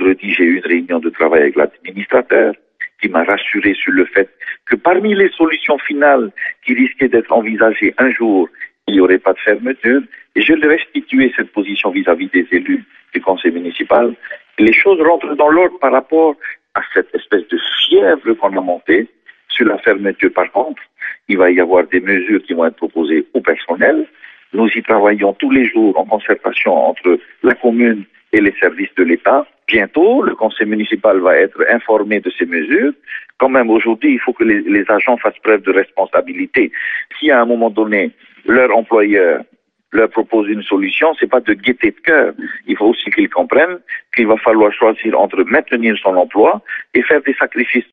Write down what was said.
vendredi, j'ai eu une réunion de travail avec l'administrateur qui m'a rassuré sur le fait que parmi les solutions finales qui risquaient d'être envisagées un jour, il n'y aurait pas de fermeture. Et je l'ai restitué cette position vis-à-vis des élus du conseil municipal. Les choses rentrent dans l'ordre par rapport à cette espèce de fièvre qu'on a montée sur la fermeture. Par contre, il va y avoir des mesures qui vont être proposées au personnel. Nous y travaillons tous les jours en concertation entre la commune et les services de l'État. Bientôt, le conseil municipal va être informé de ces mesures. Quand même, aujourd'hui, il faut que les agents fassent preuve de responsabilité. Si à un moment donné, leur employeur leur propose une solution, c'est pas de gaieté de cœur. Il faut aussi qu'ils comprennent qu'il va falloir choisir entre maintenir son emploi et faire des sacrifices